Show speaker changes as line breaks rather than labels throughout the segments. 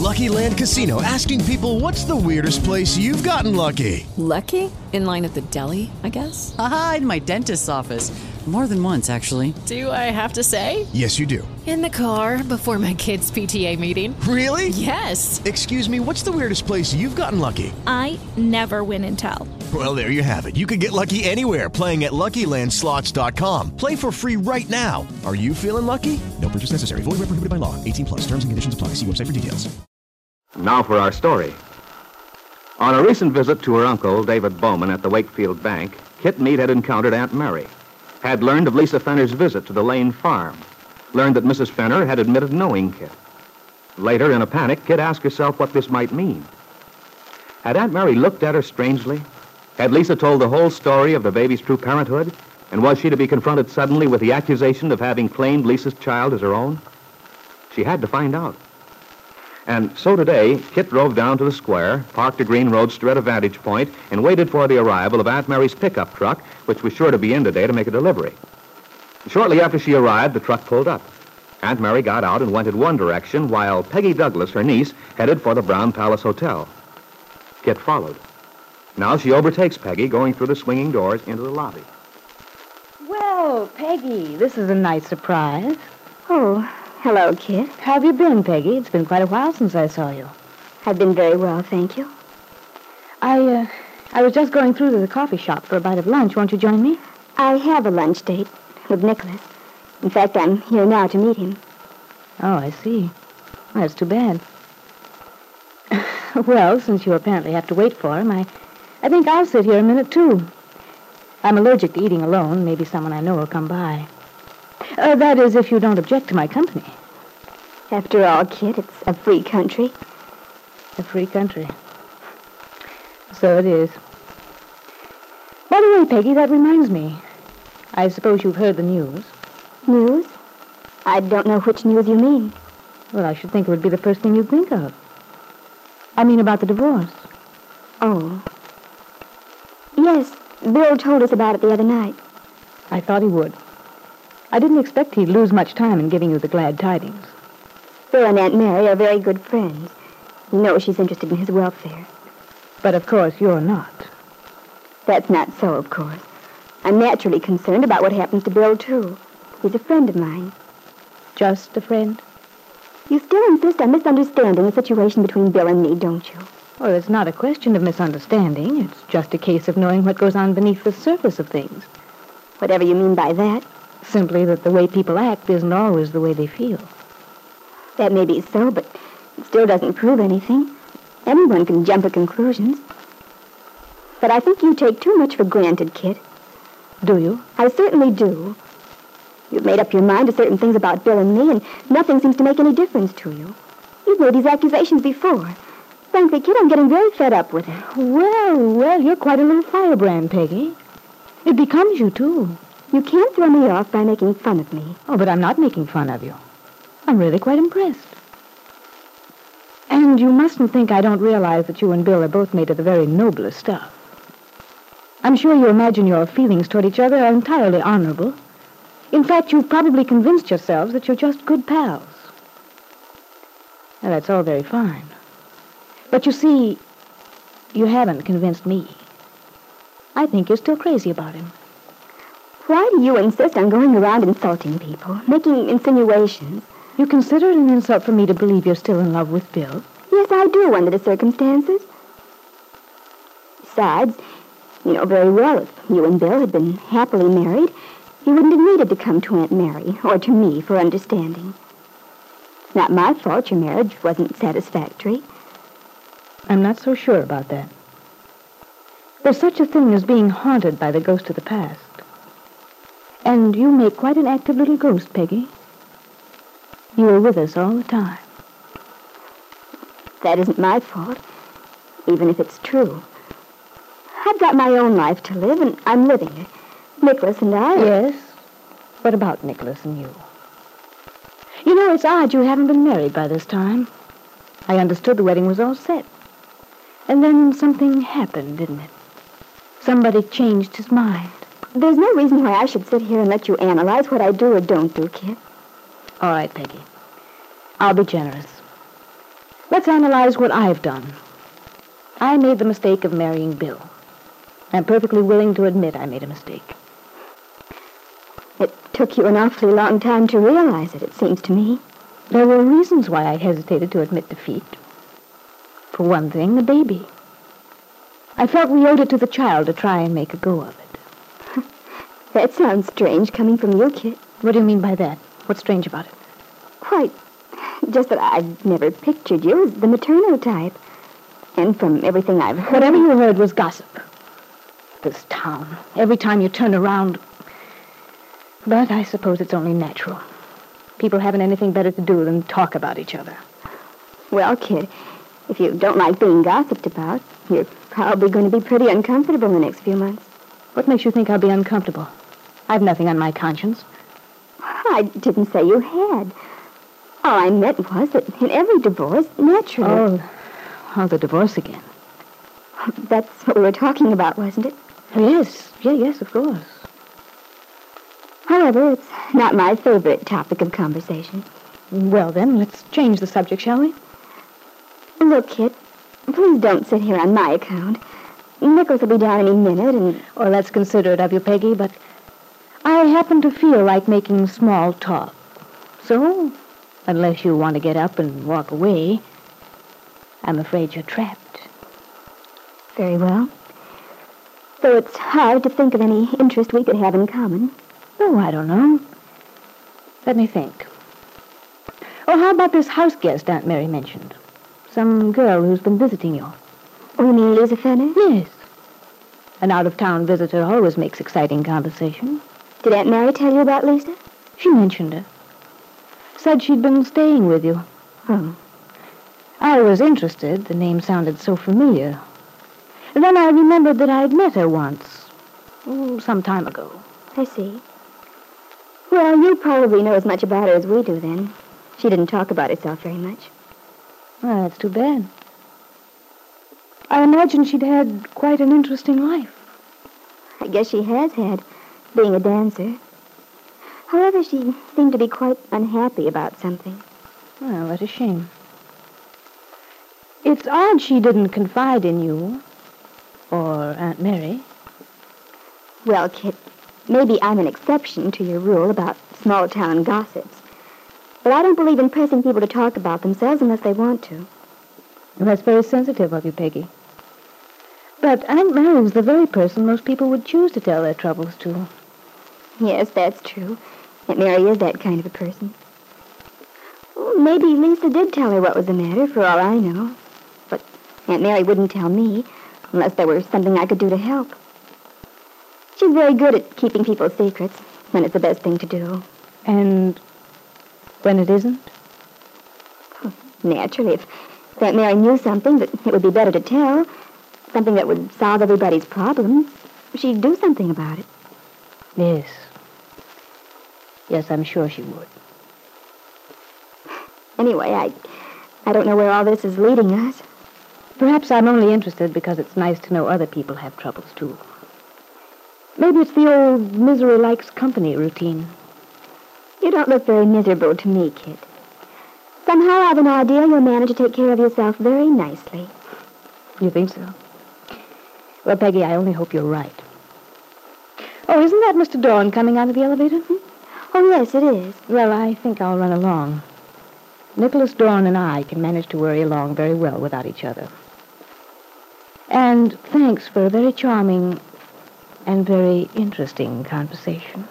Lucky Land Casino, asking people, what's the weirdest place you've gotten lucky?
Lucky? In line at the deli, I guess?
Aha, in my dentist's office. More than once, actually.
Do I have to say?
Yes, you do.
In the car before my kids' PTA meeting.
Really?
Yes.
Excuse me, what's the weirdest place you've gotten lucky?
I never win and tell.
Well, there you have it. You can get lucky anywhere, playing at LuckyLandSlots.com. Play for free right now. Are you feeling lucky? No purchase necessary. Void where prohibited by law. 18 plus. Terms and conditions apply. See website for details.
Now for our story. On a recent visit to her uncle, David Bowman, at the Wakefield Bank, Kit Mead had encountered Aunt Mary, had learned of Lisa Fenner's visit to the Lane farm, learned that Mrs. Fenner had admitted knowing Kit. Later, in a panic, Kit asked herself what this might mean. Had Aunt Mary looked at her strangely? Had Lisa told the whole story of the baby's true parenthood? And was she to be confronted suddenly with the accusation of having claimed Lisa's child as her own? She had to find out. And so today, Kit drove down to the square, parked a green roadster at a vantage point, and waited for the arrival of Aunt Mary's pickup truck, which was sure to be in today to make a delivery. Shortly after she arrived, the truck pulled up. Aunt Mary got out and went in one direction, while Peggy Douglas, her niece, headed for the Brown Palace Hotel. Kit followed. Now she overtakes Peggy, going through the swinging doors into the lobby.
Well, Peggy, this is a nice surprise.
Oh, hello, Kit.
How have you been, Peggy? It's been quite a while since I saw you.
I've been very well, thank you.
I was just going through to the coffee shop for a bite of lunch. Won't you join me?
I have a lunch date with Nicholas. In fact, I'm here now to meet him.
Oh, I see. Well, that's too bad. Well, since you apparently have to wait for him, I think I'll sit here a minute, too. I'm allergic to eating alone. Maybe someone I know will come by. That is, if you don't object to my company.
After all, Kit, it's a free country.
A free country. So it is. By the way, Peggy, that reminds me. I suppose you've heard the news.
News? I don't know which news you mean.
Well, I should think it would be the first thing you'd think of. I mean about the divorce.
Oh. Yes, Bill told us about it the other night.
I thought he would. I didn't expect he'd lose much time in giving you the glad tidings.
Bill and Aunt Mary are very good friends. You know she's interested in his welfare.
But, of course, you're not.
That's not so, of course. I'm naturally concerned about what happens to Bill, too. He's a friend of mine.
Just a friend?
You still insist on misunderstanding the situation between Bill and me, don't you?
Well, it's not a question of misunderstanding. It's just a case of knowing what goes on beneath the surface of things.
Whatever you mean by that.
Simply that the way people act isn't always the way they feel.
That may be so, but it still doesn't prove anything. Anyone can jump at conclusions. But I think you take too much for granted, Kit.
Do you?
I certainly do. You've made up your mind to certain things about Bill and me, and nothing seems to make any difference to you. You've made these accusations before. Frankly, Kit, I'm getting very fed up with it.
Well, you're quite a little firebrand, Peggy. It becomes you, too.
You can't throw me off by making fun of me.
Oh, but I'm not making fun of you. I'm really quite impressed. And you mustn't think I don't realize that you and Bill are both made of the very noblest stuff. I'm sure you imagine your feelings toward each other are entirely honorable. In fact, you've probably convinced yourselves that you're just good pals. Now, that's all very fine. But you see, you haven't convinced me. I think you're still crazy about him.
Why do you insist on going around insulting people, making insinuations?
You consider it an insult for me to believe you're still in love with Bill?
Yes, I do, under the circumstances. Besides, you know very well if you and Bill had been happily married, he wouldn't have needed to come to Aunt Mary or to me for understanding. It's not my fault your marriage wasn't satisfactory.
I'm not so sure about that. There's such a thing as being haunted by the ghost of the past. And you make quite an active little ghost, Peggy. You were with us all the time.
That isn't my fault, even if it's true. I've got my own life to live, and I'm living it. Nicholas and I...
Yes? What about Nicholas and you? You know, it's odd you haven't been married by this time. I understood the wedding was all set. And then something happened, didn't it? Somebody changed his mind.
There's no reason why I should sit here and let you analyze what I do or don't do, Kit.
All right, Peggy. I'll be generous. Let's analyze what I've done. I made the mistake of marrying Bill. I'm perfectly willing to admit I made a mistake.
It took you an awfully long time to realize it seems to me.
There were reasons why I hesitated to admit defeat. For one thing, the baby. I felt we owed it to the child to try and make a go of it.
That sounds strange coming from you, Kit.
What do you mean by that? What's strange about it?
Quite. Just that I've never pictured you as the maternal type. And from everything I've heard...
Whatever you heard was gossip. This town. Every time you turn around... But I suppose it's only natural. People haven't anything better to do than talk about each other.
Well, Kid, if you don't like being gossiped about, you're probably going to be pretty uncomfortable in the next few months.
What makes you think I'll be uncomfortable? I've nothing on my conscience.
I didn't say you had. All I meant was that in every divorce, naturally...
Oh, the divorce again.
That's what we were talking about, wasn't it?
Yes, of course.
However, it's not my favorite topic of conversation.
Well, then, let's change the subject, shall we?
Look, Kit, please don't sit here on my account. Nicholas will be down any minute, and...
Oh, that's considerate of you, Peggy, but I happen to feel like making small talk. So, unless you want to get up and walk away, I'm afraid you're trapped.
Very well. Though it's hard to think of any interest we could have in common.
Oh, I don't know. Let me think. Oh, how about this house guest Aunt Mary mentioned? Some girl who's been visiting you.
Oh, you mean Lisa Fenner?
Yes. An out-of-town visitor always makes exciting conversation.
Did Aunt Mary tell you about Lisa?
She mentioned her. Said she'd been staying with you.
Oh.
I was interested. The name sounded so familiar. And then I remembered that I'd met her once. Some time ago.
I see. Well, you probably know as much about her as we do, then. She didn't talk about herself very much.
Well, that's too bad. I imagine she'd had quite an interesting life.
I guess she has had, being a dancer. However, she seemed to be quite unhappy about something.
Well, what a shame. It's odd she didn't confide in you, or Aunt Mary.
Well, Kit, maybe I'm an exception to your rule about small-town gossips. But I don't believe in pressing people to talk about themselves unless they want to.
Well, that's very sensitive of you, Peggy. But Aunt Mary's the very person most people would choose to tell their troubles to.
Yes, that's true. Aunt Mary is that kind of a person. Well, maybe Lisa did tell her what was the matter, for all I know. But Aunt Mary wouldn't tell me, unless there were something I could do to help. She's very good at keeping people's secrets, when it's the best thing to do.
And when it isn't?
Naturally, if Aunt Mary knew something that it would be better to tell, something that would solve everybody's problems, she'd do something about it.
Yes. Yes, I'm sure she would.
Anyway, I don't know where all this is leading us.
Perhaps I'm only interested because it's nice to know other people have troubles, too. Maybe it's the old misery likes company routine.
You don't look very miserable to me, Kit. Somehow I have an idea you'll manage to take care of yourself very nicely.
You think so? Well, Peggy, I only hope you're right. Oh, isn't that Mr. Dorn coming out of the elevator?
Oh, yes, it is.
Well, I think I'll run along. Nicholas Dorn and I can manage to worry along very well without each other. And thanks for a very charming and very interesting conversation.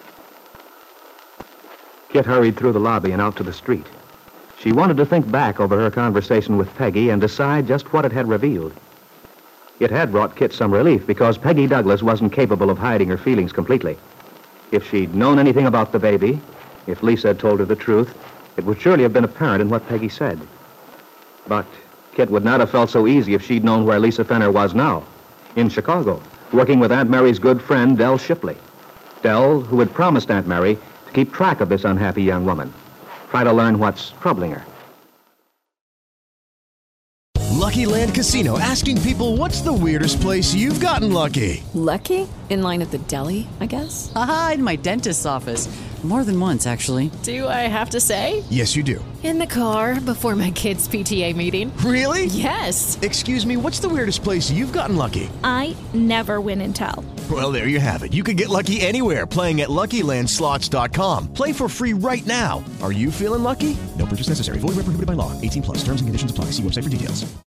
Kit hurried through the lobby and out to the street. She wanted to think back over her conversation with Peggy and decide just what it had revealed. It had brought Kit some relief because Peggy Douglas wasn't capable of hiding her feelings completely. If she'd known anything about the baby, if Lisa had told her the truth, it would surely have been apparent in what Peggy said. But Kit would not have felt so easy if she'd known where Lisa Fenner was now, in Chicago, working with Aunt Mary's good friend, Dell Shipley. Dell, who had promised Aunt Mary to keep track of this unhappy young woman, try to learn what's troubling her.
Lucky Land Casino, asking people, what's the weirdest place you've gotten lucky?
Lucky? In line at the deli, I guess?
Aha, in my dentist's office. More than once, actually.
Do I have to say?
Yes, you do.
In the car before my kids' PTA meeting.
Really?
Yes.
Excuse me, what's the weirdest place you've gotten lucky?
I never win and tell.
Well, there you have it. You can get lucky anywhere, playing at LuckyLandSlots.com. Play for free right now. Are you feeling lucky? No purchase necessary. Void where prohibited by law. 18 plus. Terms and conditions apply. See website for details.